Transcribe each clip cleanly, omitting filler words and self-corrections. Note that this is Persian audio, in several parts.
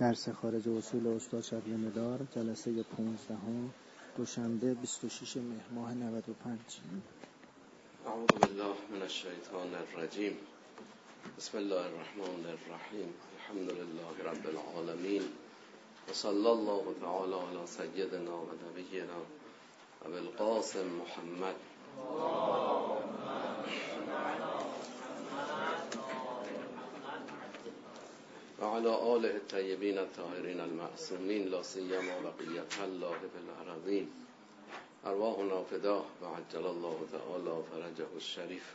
درس خارج اصول استاد شبیه مدار، جلسه 15 دوشنبه 26 مهر ماه 95. اعوذ بالله من الشیطان الرجیم. بسم الله الرحمن الرحیم. الحمد لله رب العالمین و صلی الله تعالی علی سیدنا و نبینا ابی القاسم محمد و علی آله الطیبین الطاهرین المعصومین لا سیما بقیة الله فی الارضین. ارواحنا فداه و عجل الله تعالی فرجه الشریف.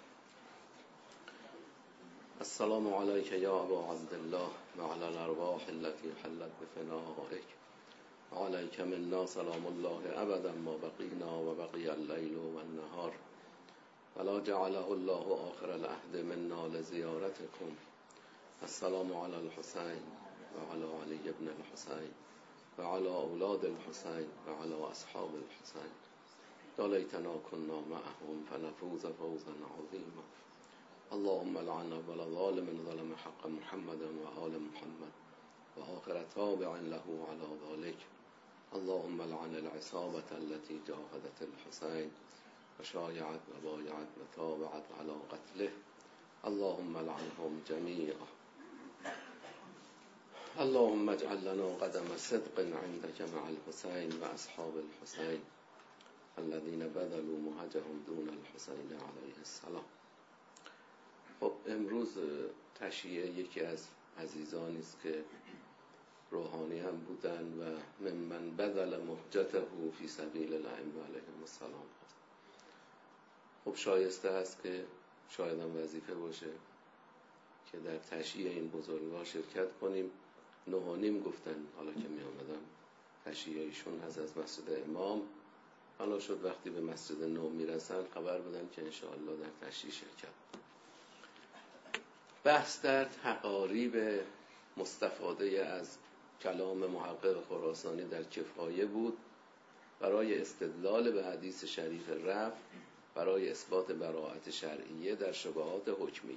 السلام علیک یا ابا عبدالله و علی الارواح التي حلت بفنائک و علیک منا سلام الله ابدا ما بقینا و بقی اللیل و النهار ولا جعله الله آخر العهد منا لزیارتکم. السلام علی الحسین و علی علی ابن الحسین و علی اولاد الحسین و علی اصحاب الحسین. یا لیتنا کنا معهم فنفوز فوزا عظیما. اللهم لعن اول ظالم ظلم حق محمد و آل محمد و آخر تابع له على ذلك. اللهم لعن العصابة التي جاهدت الحسين وشايعت وبايعت وتابعت على قتله. اللهم لعنهم جميعا. اللهم اجعل لنا قدم صدق عندك مع الحسين وأصحاب الحسين الذين بذلوا مهجهم دون الحسين عليه السلام. خب امروز تشییع یکی از عزیزانی است که روحانی هم بودن و ممن بذل مهجته فی سبیل الائمه علیهم السلام هست. خب شایسته است که شاید هم وظیفه باشه که در تشییع این بزرگوار شرکت کنیم. 9:30 گفتن حالا که می آمدم تشییع ایشون از مسجد امام. حالا شد وقتی به مسجد نو می رسن خبر بدن که انشاءالله در تشییع شرکت. بحث در تقاریب مستفاده از کلام محقق خراسانی در کفایه بود برای استدلال به حدیث شریف رفع برای اثبات براءت شرعیه در شبهات حکمیه.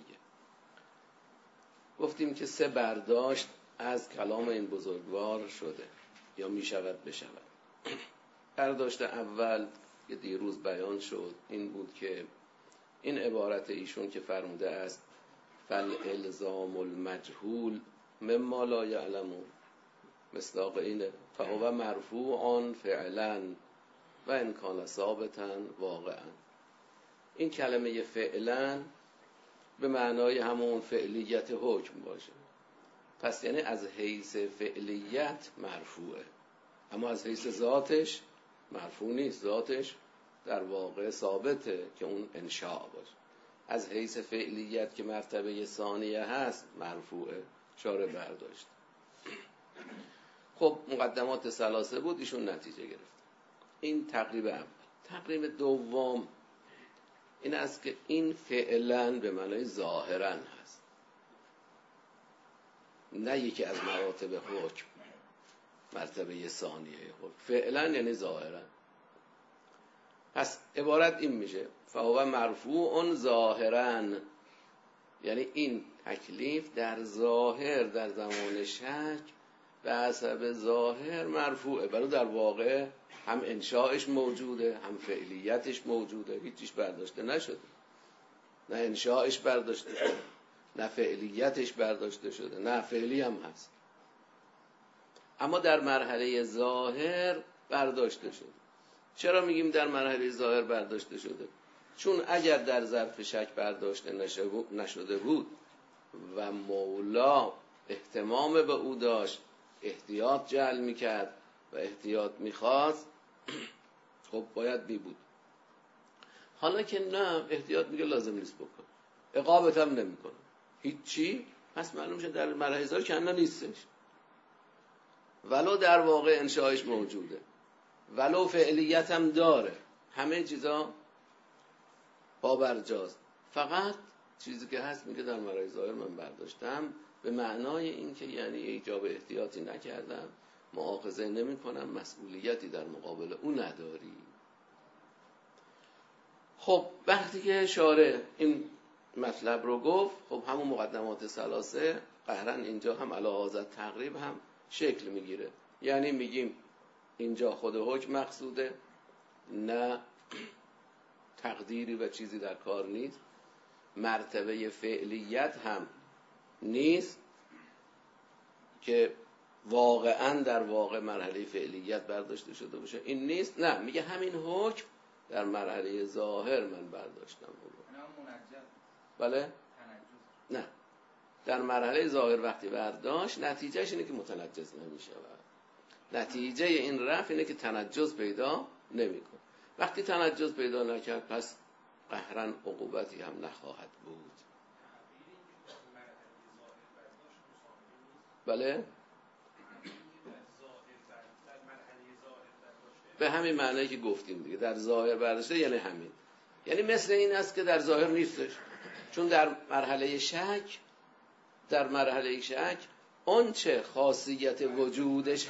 گفتیم که 3 برداشت از کلام این بزرگوار شده یا می شود بشود. برداشت اول که دیروز بیان شد این بود که این عبارت ایشون که فرموده است فالالزام المجهول مما لا یعلمون، مصداق اینه فهو مرفوع فعلا و ان کان ثابتا واقعا. این کلمه فعلا به معنای همون فعلیت حکم باشه، پس یعنی از حیث فعلیت مرفوعه، اما از حیث ذاتش مرفوع نیست. ذاتش در واقع ثابته که اون انشاء باشه. از حیث فعلیت که مرتبه ثانیه هست مرفوعه. شارع برداشت. خب مقدمات ثلاثه بود، ایشون نتیجه گرفت. این تقریب اول. تقریب دوم این است که این فعلا به معنای ظاهرا هست، نه یکی از مراتب حکم، مرتبه ثانیه حکم. فعلا یعنی ظاهرا. پس عبارت این میشه فهو مرفوع ظاهرا، یعنی این تکلیف در ظاهر در زمان شک به حسب ظاهر مرفوعه، برای در واقع هم انشاءش موجوده هم فعلیتش موجوده. هیچیش برداشته نشده، نه انشاءش برداشته شده نه فعلیتش برداشته شده، نه فعلی هم هست، اما در مرحله ظاهر برداشته شده. چرا میگیم در مرحله ظاهر برداشته شده؟ چون اگر در ظرف شک برداشته نشده بود و مولا اهتمام به او داشت، احتیاط جعل میکرد و احتیاط میخواست، خب باید بی بود. حالا که نه، احتیاط میگه لازم نیست بکن، عقابت هم نمیکنه، هیچی. پس معلوم شد در مرحله ظاهر کنه نیستش، ولو در واقع انشایش موجوده، ولو فعلیت هم داره، همه چیزا پابرجاست. فقط چیزی که هست میگه در مرحله ظاهر من برداشتم، به معنای این که یعنی ایجاب احتیاطی نکردم، مؤاخذه نمی کنم، مسئولیتی در مقابل اون نداری. خب وقتی که شارع این مطلب رو گفت، خب همون مقدمات ثلاثه قهرن اینجا هم علی هذا تقریب هم شکل میگیره. یعنی میگیم اینجا خود حکم مقصوده، نه تقدیری و چیزی در کار نیست، مرتبه فعلیت هم نیست که واقعا در واقع مرحله فعلیت برداشته شده باشه، این نیست. نه، میگه همین حکم در مرحله ظاهر من برداشتم. بله؟ نه، در مرحله ظاهر وقتی برداشت نتیجهش اینه که متنجز نمیشه. نتیجه این رفع اینه که تنجز پیدا نمیکنه. وقتی تنجز پیدا نکرد پس قهرن عقوبتی هم نخواهد بود. بله؟ به همین معنی که گفتیم دیگه، در ظاهر برداشته یعنی همین، یعنی مثل این است که در ظاهر نیستش. چون در مرحله شک اون چه خاصیت وجودش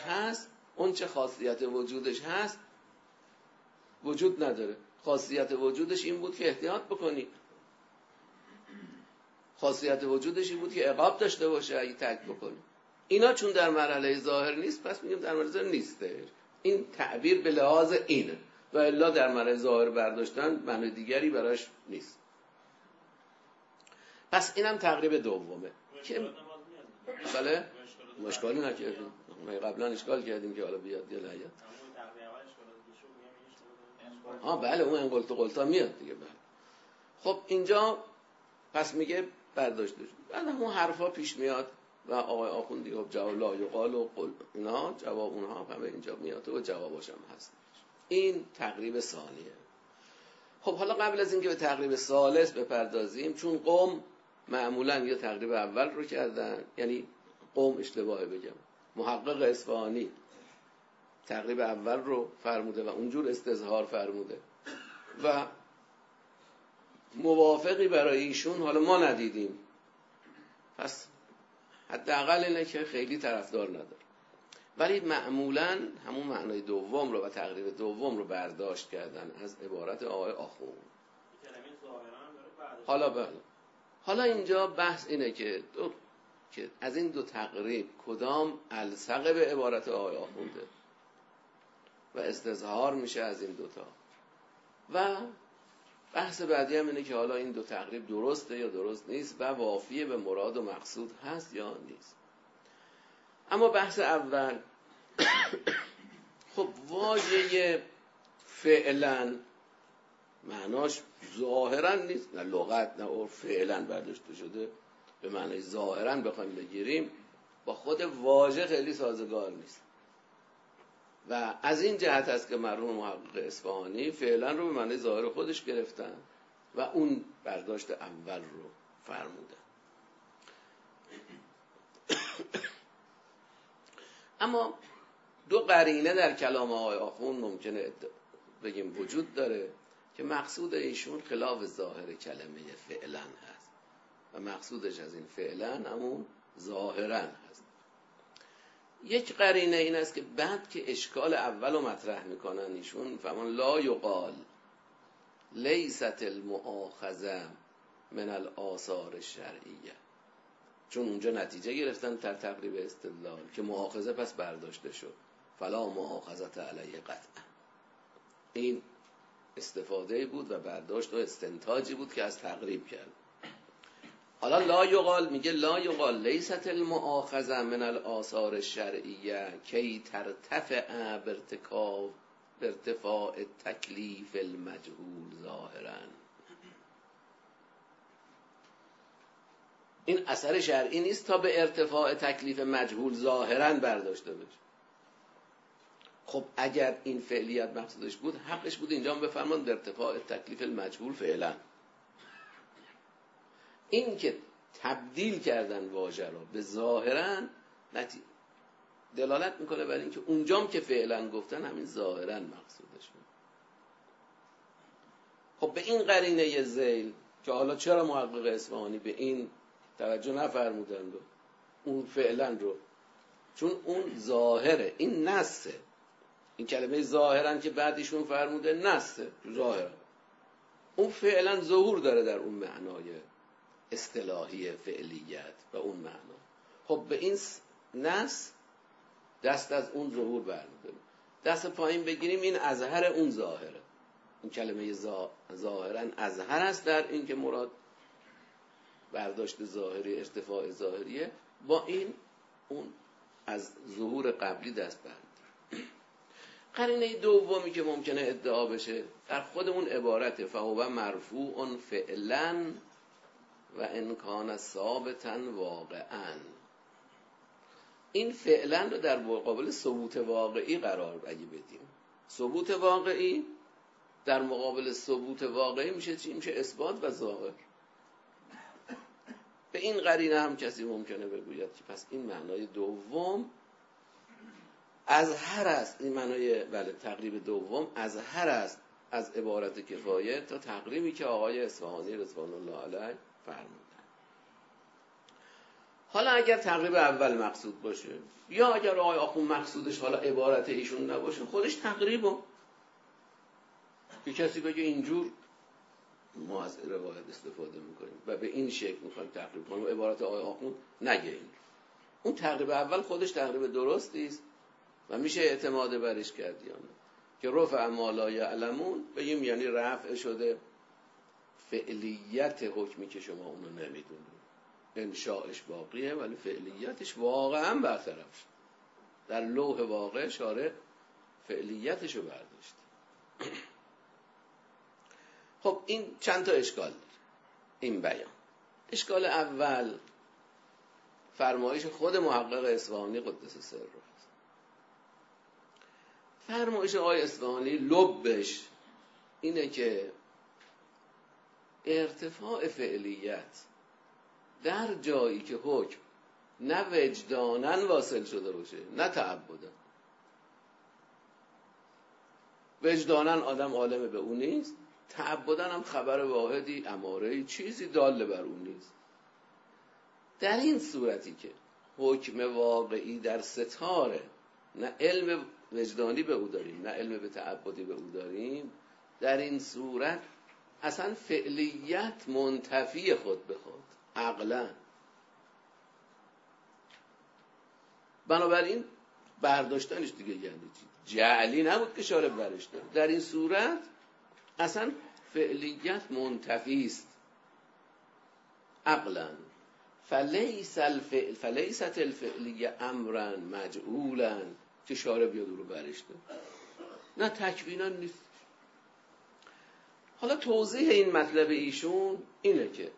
هست وجود نداره. خاصیت وجودش این بود که احتیاط بکنی، خاصیت وجودش این بود که عقاب داشته باشه اگه ترک بکنی. اینا چون در مرحله ظاهر نیست پس میگیم در مرحله ظاهر نیستش. این تعبیر به لحاظ اینه، و الا در مرحله ظاهر برداشتن معنی دیگری براش نیست. پس اینم تقریب دومه که بله مشکلی نکردیم، ما قبلا اشکال کردیم که حالا بیاد یا نیاد. بله اون انقلت و قلتا میاد دیگه. بله خب اینجا پس میگه برداشته شد. بعد همون حرفا پیش میاد و آقای آخوندی دیگه جواب لا یقال و قل اینا جواب اونها همه اینجا میاد و جوابش هم هست. این تقریب ثانیه. خب حالا قبل از اینکه به تقریب ثالث بپردازیم، چون قوم معمولا یا تقریب اول رو کردن، یعنی قوم اشتباهه بگم، محقق اصفهانی تقریب اول رو فرموده و اونجور استظهار فرموده و موافقی برای ایشون حالا ما ندیدیم، پس حداقل اینه که خیلی طرفدار نداره. ولی معمولا همون معنای دوم رو و تقریب دوم رو برداشت کردن از عبارت آقای آخوند. حالا اینجا بحث اینه که از این دو تقریب کدام الصق به عبارت آقای آخونده و استظهار میشه از این دوتا، و بحث بعدی هم اینه که حالا این دو تقریب درسته یا درست نیست و وافیه به مراد و مقصود هست یا نیست. اما بحث اول خب واژه فعلا معناش ظاهرا نیست، نه لغت نه عرف، فعلا برداشته شده به معنی ظاهرا بخوایم بگیریم با خود واژه خیلی سازگار نیست و از این جهت است که مرحوم محقق اصفهانی فعلا رو به معنی ظاهر خودش گرفتن و اون برداشت اول رو فرمودن. اما دو قرینه در کلام آقای آخوند ممکنه بگیم وجود داره که مقصود ایشون خلاف ظاهر کلمه فعلا هست و مقصودش از این فعلا همون ظاهرا هست. یک قرینه این است که بعد که اشکال اول رو مطرح میکنن ایشون فرمان لا یقال لیست المؤاخذه من الآثار الشرعیه، چون اونجا نتیجه گرفتن در تقریب استدلال که مؤاخذه پس برداشته شد فلا مؤاخذه علیه قطعا. این استفاده بود و برداشت و استنتاجی بود که از تقریب کرد. حالا لا یقال میگه لا یقال لیست المؤاخذه من الآثار الشرعیه کی ترتفع بارتفاع تکلیف المجهول ظاهرا. این اثر شرعی نیست تا به ارتفاع تکلیف مجهول ظاهرا برداشته بشه. خب اگر این فعلیت مقصودش بود حقش بود اینجا هم بفرمان به ارتفاع تکلیف المجهول فعلا. این که تبدیل کردن واژه را به ظاهرا دلالت میکنه بر این که اونجام که فعلا گفتن همین ظاهرا مقصودش بود. خب به این قرینه ذیل که حالا چرا محقق اصفهانی به این توجه نفرمودند اون فعلا رو، چون اون ظاهره، این نسه، این کلمه ظاهرا که بعدیشون فرموده نسه ظاهرا، اون فعلا ظهور داره در اون معنای اصطلاحی فعلیت و اون معنا. خب به این نس دست از اون ظهور برمی‌داریم. دست پایین بگیریم این اظهر اون ظاهره. این کلمه ظاهرا اظهر است در این که مراد برداشت ظاهری ارتفاع ظاهریه، با این اون از ظهور قبلی دست برمی‌داره. قرینه دومی که ممکنه ادعا بشه در خود اون عبارت فهو مرفوع فعلا و ان کان ثابتا واقعا. این فعلا رو در مقابل ثبوت واقعی قرار اگه بدیم، ثبوت واقعی در مقابل ثبوت واقعی میشه چی؟ میشه اثبات و ظاهر. به این قرینه هم کسی ممکنه بگوید که پس این معنای دوم اظهر است، این معنای بله تقریب دوم اظهر است از عبارت کفایه تا تقریبی که آقای اصفهانی رضوان الله علیه فرمودن. حالا اگر تقریب اول مقصود باشه یا اگر آقای آخوند مقصودش حالا عبارت ایشون نباشه، خودش تقریبه که کسی بگه اینجور ما از روایت استفاده میکنیم و به این شکل میخوایم تقریب کنیم، عبارت آقای آخوند نگه این. اون تقریب اول خودش تقریب درستی است و میشه اعتماد برش کرد یا نه. که رفع ما لا یعلمون بگیم یعنی رفع شده فعلیت حکمی که شما اونو نمیدونید، انشاءش باقیه ولی فعلیتش واقعا برطرف شد. در لوح واقع شارع فعلیتش رو برداشت. خب این چند تا اشکال داره این بیان. اشکال اول فرمایش خود محقق اصفهانی قدس سره. فرمایش آقای اصفهانی لبش اینه که ارتفاع فعلیت در جایی که حکم نه وجدانن واصل شده باشه نه تعبدن. وجدانن آدم عالم به اون نیست، تعبدن هم خبر واحدی امارهی چیزی داله بر اون نیست. در این صورتی که حکم واقعی در ستاره نه علم وجدانی به او داریم نه علم به تعبدی به او داریم، در این صورت اصلا فعلیت منتفی خود به خود عقلا. بنابراین برداشتنش دیگه یعنی چی؟ جعلی نبود که شارع برش داره. در این صورت اصلا فعلیت منتفی است عقلا. فلیست الفعلیه امرا مجعولا که شارع بیاد رو برش داره، نه تکوینا نیست. حالا توضیح این مطلب ایشون اینه که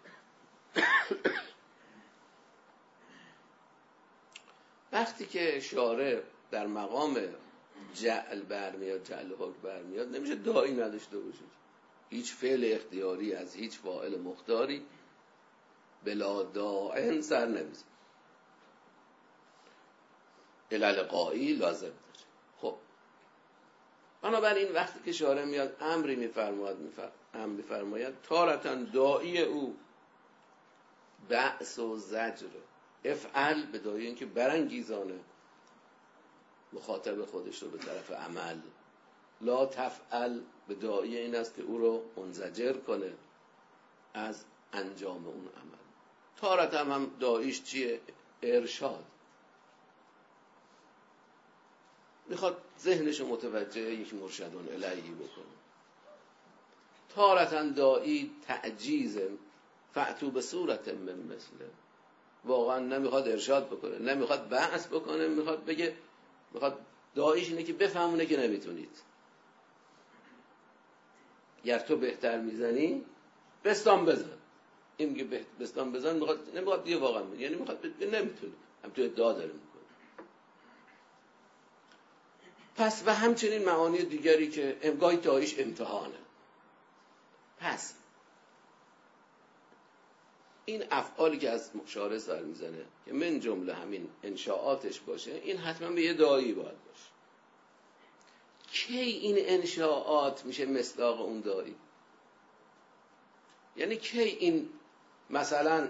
وقتی که شارع در مقام جعل برمیاد، جعل حکم برمیاد، نمیشه داعی نداشته باشه. هیچ فعل اختیاری از هیچ فاعل مختاری بلا داعن سر نمیزه. علل قایی لازم داره. خب بنابراین وقتی که شارع میاد امری میفرماید تارتن داعی او بأس و زجر، افعل به داعی این که برانگیزانه مخاطب خودش رو به طرف عمل، لا تفعل به داعی این است که او رو منزجر کنه از انجام اون عمل. تارت هم داعیش چیه؟ ارشاد، میخواد ذهنش رو متوجه یک مرشدون الیهی بکنه. تارتاً داعی تعجیز فأتوا بصورت من مثله، واقعا نمیخواد ارشاد بکنه، نمیخواد بحث بکنه، میخواد بگه، میخواد داعیش اینه که بفهمونه که نمیتونید. گر تو بهتر میزنی بستان بزن. این میگه بستان بزن، نمیخواد دیگه واقعا بگه، یعنی میخواد بگه نمیتونی، هم تو ادعا داره میکنه. پس و همچنین معانی دیگری که امگاهی داعیش امتحانه. پس این افعالی که از شارع سر میزنه که من جمله همین انشاءاتش باشه، این حتما به یه داعی باید باشه. کی این انشاءات میشه مصداق اون داعی؟ یعنی کی این مثلا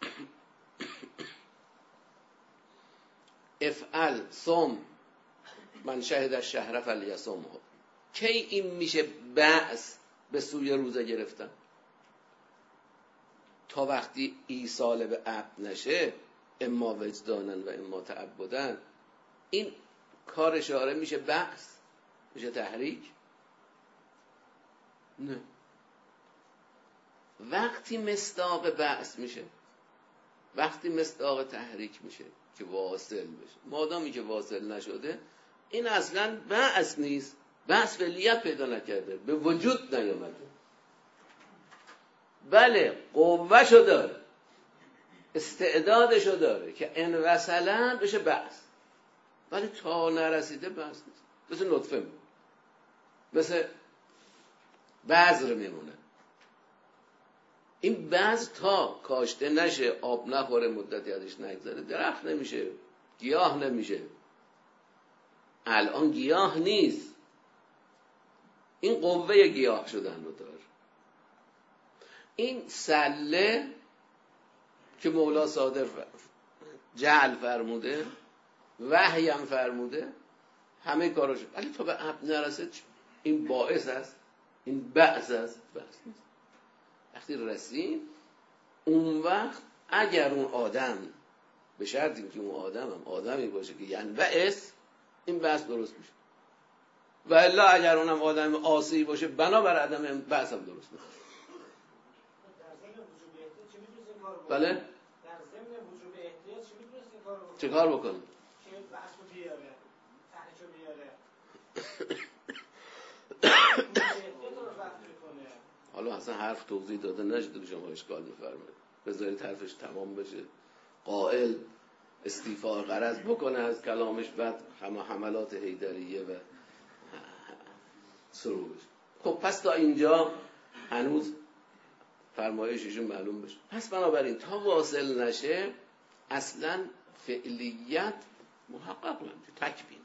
افعل صم من شهد الشهر فلیصمه، کی این میشه بعث به سوی روزه گرفتن؟ تا وقتی ایصال به عبد نشه، اما وجدانن و اما تعبدن، این کار اشاره میشه بحث، میشه تحریک؟ نه. وقتی مصداق بحث میشه، وقتی مصداق تحریک میشه که واصل بشه. مادامی که واصل نشده این اصلا بحث نیست، بحث فعلیت پیدا نکرده، به وجود نیامده. بله قوه‌شو داره، استعدادشو داره که ان وصلا بشه بحث، ولی تا نرسیده بحث نیست. مثل نطفه میمونه، مثل بذر میمونه. این بذر تا کاشته نشه، آب نخوره، مدتی ازش نگذره، درخت نمیشه، گیاه نمیشه. الان گیاه نیست، این قوه گیاه شدن رو داره. این سله که مولا صادر جعل فرموده، وحی هم فرموده، همه کاراش، ولی تا به عبد نرسه این باعث است، این بعث است، بعث نیست. وقتی رسید اون وقت اگر اون آدم، به شرطی که اون آدم هم آدمی باشه که یعنی بعث، این بعث درست میشه. و الا اگر اونم آدم عاصی باشه بنابر عدم بعث هم درست میشه. بله؟ در ضمن وجوب احتیاط چی میتونست این کار بکنه؟ چه کار بکنه؟ که بحث رو بیاره، تحریک رو بیاره. حالا اصلا حرف توضیح داده نشده، شما اشکال میفرمایید. بذارید حرفش تمام بشه، قائل استیفاء غرض بکنه از کلامش، بعد حملات حیدریه و سروش. خب پس تا اینجا هنوز فرمایششون معلوم بشه. پس بنابراین تا واصل نشه اصلا فعلیت محقق نمیشه، تکبینه.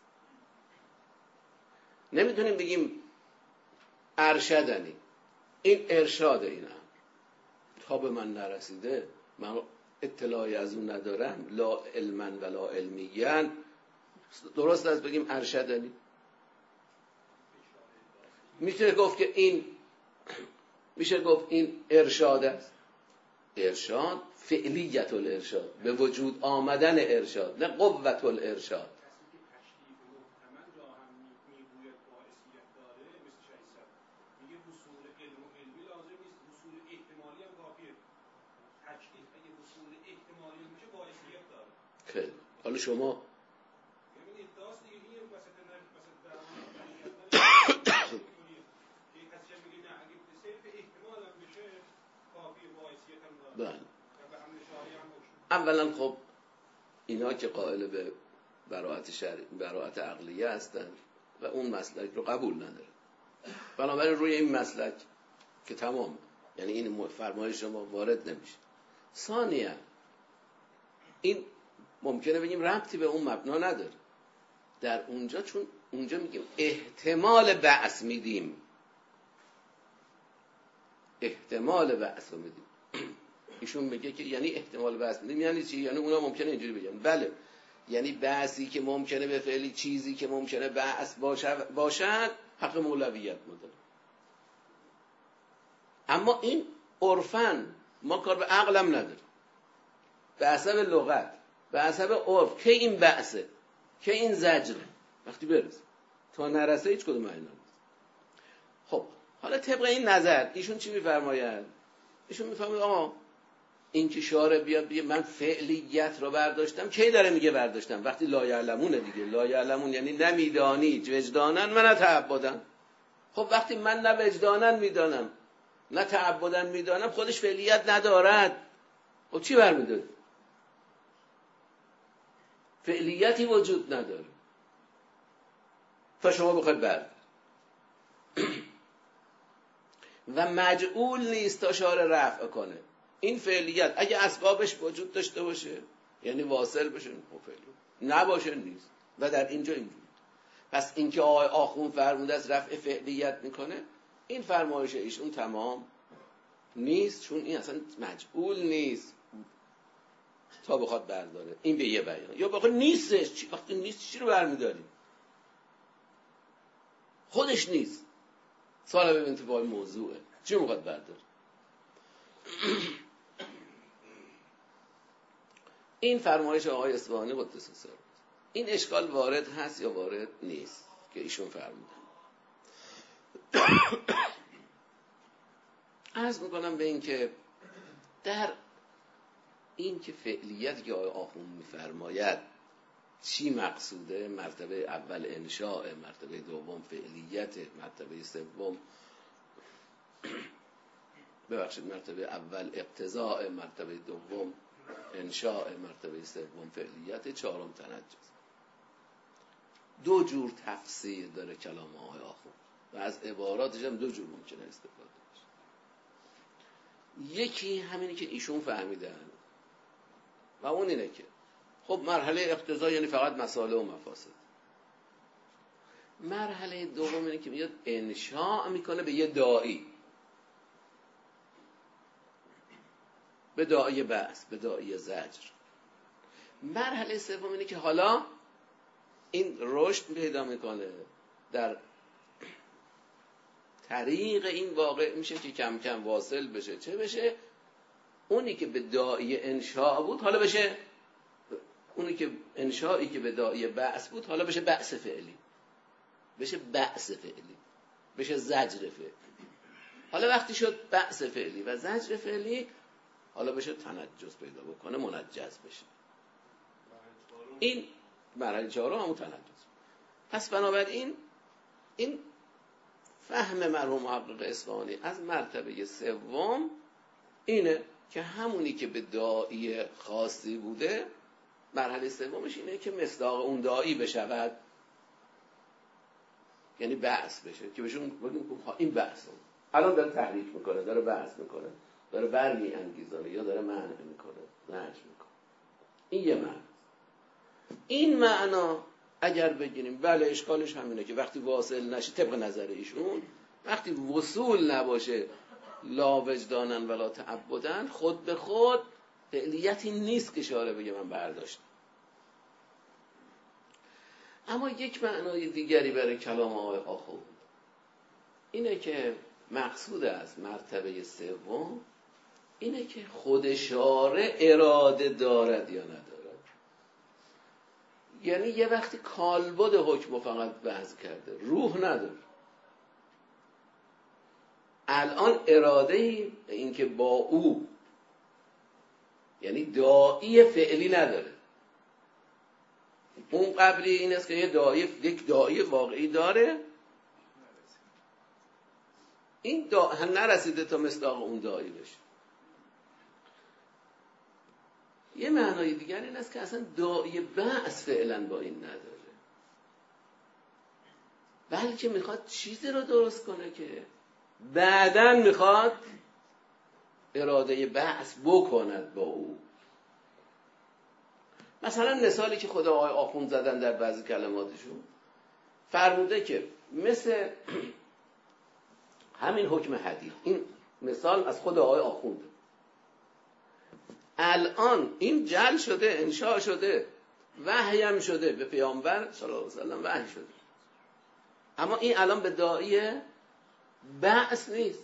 نمیتونیم بگیم ارشدنی، این ارشاد، اینم تا به من نرسیده، من اطلاعی از اون ندارم، لا علما ولا علمیان، درست است بگیم ارشدنی؟ میشه گفت که این، میشه گفت این ارشاد است. ارشاد فعلیت الارشاد، به وجود آمدن ارشاد، نه قوت الارشاد. خیلی حالا شما بله. اولا خب اینا که قائل به براءت شرعی، براءت عقلیه هستن و اون مسلک رو قبول نداره، بنابراین روی این مسلک که تمام، یعنی این فرمایش شما وارد نمیشه. ثانیا این ممکنه بگیم ربطی به اون مبنا نداره در اونجا، چون اونجا میگیم احتمال بعث میدیم، احتمال بعث رو میدیم. ایشون میگه که یعنی احتمال بعث میدیم یعنی چی؟ یعنی اونا ممکنه اینجوری بگن بله، یعنی بعثی که ممکنه به فعلی، چیزی که ممکنه بعث باشد حق مولویت مداره. اما این عرفاً، ما کار به عقلم نداره، به حسب لغت، به حسب عرف که این بعثه، که این زجره، وقتی برسه، تا نرسه هیچ کدوم اینا نیست. خب حالا طبق این نظر ایشون چی میفرماید؟ ایشون میفرماید آقا این که شارع بیاد بگه من فعلیت رو برداشتم، کی داره میگه برداشتم؟ وقتی لا یعلمونه دیگه. لا یعلمون یعنی نمیدانی وجدانن و نه تعبدن. خب وقتی من نه وجدانن میدانم نه تعبدن میدانم، خودش فعلیت ندارد. خب چی برمیداره؟ فعلیتی وجود نداره تا شما بخواید بردار. و مجعول نیست تا شارع رفع کنه این فعلیت. اگه اسبابش وجود داشته باشه یعنی واصل بشه، خب فعلیت نباشه نیست. و در اینجا اینجوری. پس اینکه آقای آخوند فرموده از رفع فعلیت میکنه، این فرمایش ایشون تمام نیست، چون این اصلا مجعول نیست تا بخواد برداره. این به یه بیان. یا بخواد نیستش، وقتی نیست چی رو برمیداری؟ خودش نیست، سوال به انتفاع موضوعه، چی میخواد برداره؟ این فرمایش آقای اصفهانی قدس سره. این اشکال وارد هست یا وارد نیست که ایشون فرمودن. عرض میکنم به این که در این که فعلیت که آقای آخوند میفرماید چی مقصوده؟ مرتبه اول انشاء، مرتبه دوم فعلیت، مرتبه سوم مرتبه اول اقتضاء، مرتبه دوم انشاء، مرتبه سوم فعلیت، چهارم تنجز. دو جور تفسیر داره کلام آقای آخوند و از عباراتش هم دو جور ممکنه استفاده بشه. یکی همینی که ایشون فهمیدن و اون اینه که خب مرحله اقتضا یعنی فقط مسائل و مفاسد. مرحله دوم اینه که میاد انشاء میکنه به یه داعی، به داعی بعث، به داعی زجر. مرحله سوم اینه که حالا این رشد پیدا میکنه در طریق این واقع میشه که کم کم واصل بشه. چه بشه؟ اونی که به داعی انشاء بود حالا بشه، اونی که انشائی که به داعی بعث بود حالا بشه بعث فعلی، بشه بعث فعلی، بشه زجر فعلی. حالا وقتی شد بعث فعلی و زجر فعلی، حالا بشه تنجز پیدا بکنه، منجز بشه. این مرحله چهارم همون تنجز. پس بنابراین این فهم مرحوم محقق اصفهانی از مرتبه سوم اینه که همونی که به داعی خاصی بوده، مرحله سومش اینه که مصداق اون داعی بشود، یعنی بحث بشه، که بهشون بگیم این بحث الان داره تحریک میکنه، داره بحث میکنه، داره برمی انگیزانه یا داره معنی میکنه، نهج میکنه. این یه معنی. این معنا اگر بگیریم بله اشکالش همینه که وقتی واصل نشه، طبق نظر ایشون وقتی وصول نباشه، لا وجدانن ولا تعبدن، خود به خود فعلیتی نیست که شارع بگه من برداشتم. اما یک معنای دیگری برای کلام آقای آخوند اینه که مقصود از مرتبه سوم اینه که خود شارع اراده دارد یا ندارد. یعنی یه وقتی کالبد حکم فقط بحث کرده، روح نداره. الان اراده این که با او، یعنی داعی فعلی نداره. اون قبلی این است که یک داعی واقعی داره، این نرسیده تا مصداق اون داعی بشه. یه معنای دیگر این است که اصلا داعی بعث فعلا با این نداره، بلکه میخواد چیزی رو درست کنه که بعداً میخواد اراده بعث بکند با او. مثلا مثالی که خود آقای آخوند زدن در بعضی کلماتشون، فرموده که مثل همین حکم حدید، این مثال از خود آقای آخوند، الان این جل شده، انشاء شده، وحی هم شده، به پیامبر صلی الله علیه و سلم وحی شده، اما این الان به داعی بعث نیست،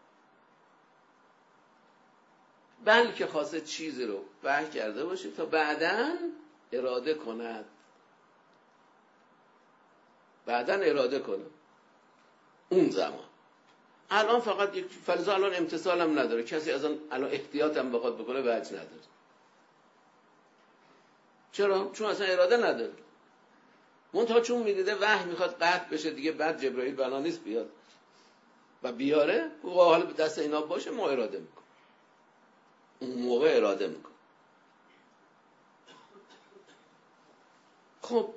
بلکه خواسته چیزی رو وحی کرده باشه تا بعداً اراده کند، بعداً اراده کنه اون زمان. الان فقط یک فلزا الان امتصال هم نداره، کسی از الان احتیاط هم بخواد بکنه وجه نداره. چرا؟ چون اصلا اراده نداره. منتها چون میدیده وحی میخواد قطع بشه دیگه، بعد جبرائیل بنا نیست بیاد و بیاره، و حالا به دست اینا باشه، ما اراده میکنه، اون موقع اراده میکنه. خب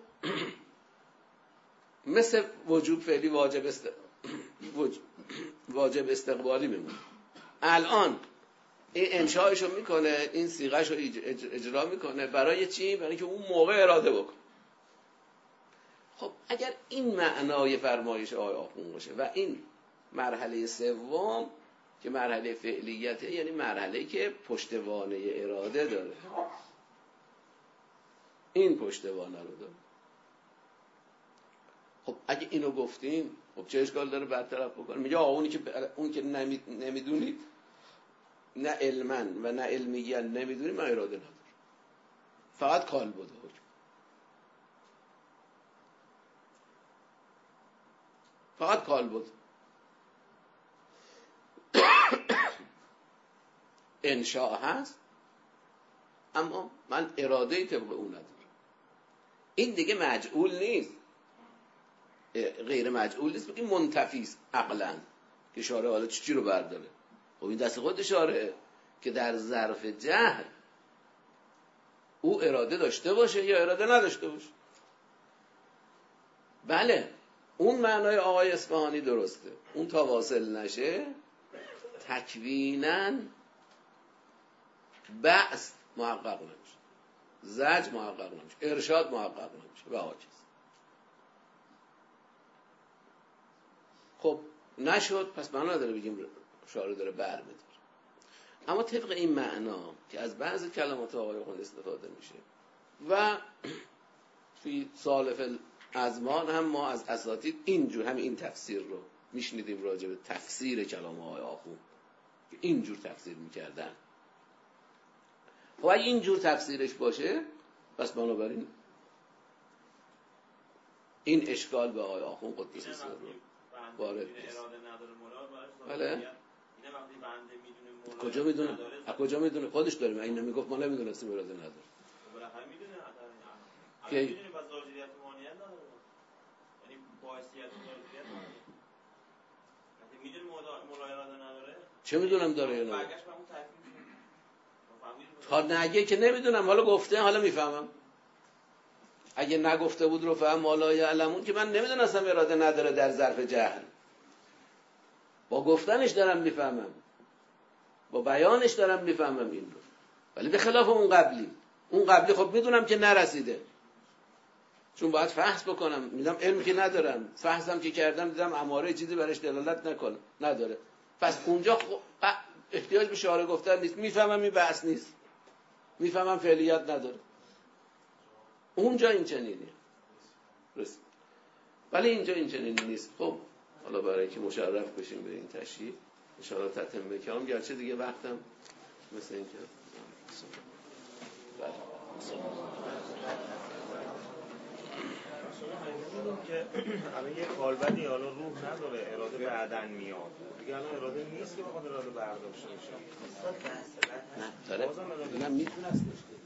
مثل وجوب فعلی واجب استقبالی میمونه. الان این انشاءشو میکنه، این صیغه‌شو اجرا میکنه، برای چی؟ برای اینکه اون موقع اراده بکنه. خب اگر این معنای فرمایش آقای آخوند باشه و این مرحله سوم که مرحله فعلیته، یعنی مرحله که پشتوانه اراده داره، این پشتوانه رو داره. خب اگه اینو گفتیم، خب چه اشکال داره برطرف بکنه؟ میگه اون که نمیدونید، نه علما و نه علمیا نمیدونید، من اراده ندارم، فقط کالبد حکم. فقط کالبد. انشاء هست اما من اراده طبق اون ندارم. این دیگه مجعول نیست، غیر مجعول نیست، بگیم منتفیست عقلا که شارع حالا چی رو برداره. خب این دست خود شارعه که در ظرف جهل او اراده داشته باشه یا اراده نداشته باشه. بله اون معنای آقای اصفهانی درسته، اون تا واصل نشه تکویناً بعث محقق نمیشه، زجر محقق نمیشه، ارشاد محقق نمیشه و عاجز. خب نشد، پس معنا نداره بگیم شارع داره بر می‌داره. اما طبق این معنا که از بعضی کلمات آقای آخوند استفاده میشه و فی سالف الازمان هم ما از اساتید اینجور همین این تفسیر رو میشنیدیم راجع به تفسیر کلام آقای آخوند که اینجور تفسیر میکردن. خب اگه اینجور تفسیرش باشه پس بنابراین این اشکال به آقای آخوند قدس سره وارد نیست. بله کجا میدونه؟ کجا میدونه؟ خودش داره. این نمیگفت ما نمیدونستیم اراده نداره. بالاخره میدونه که میدونه با ظاهریت مانعیت نداره، یعنی باعثیت ظاهریت مانعیت وقتی میدونه مولا اراده نداره. چه میدونم داره یا نداره؟ برگشت به اون تا تکلیف نگه که نمیدونم، حالا گفته حالا میفهمم. اگه نگفته بود رو فهم مالا یعلمون که من نمیدونستم اراده نداره در ظرف جهل، با گفتنش دارم میفهمم، با بیانش دارم میفهمم این رو. ولی به خلاف اون قبلی خب میدونم که نرسیده، چون باید فحص بکنم، میدم علم که ندارم، فحصم که کردم دیدم اماره چیزی برش دلالت نداره. پس اونجا احتیاج به شارع گفتن نیست، میفهمم این بحث نیست، میفهمم فعلیت نداره. اونجا این چنینیه رسید، ولی اینجا این چنینی نیست. خب حالا برای اینکه مشرف بشیم به این تشریح انشاءالله تتمه کنم، گرچه دیگه وقتم مثل این که که الان یه کالبدی حالا روح نداره، اراده بعدن میاد دیگه، الان اراده نیست که بخواد اراده برداشته بشه. نه داره، میتونست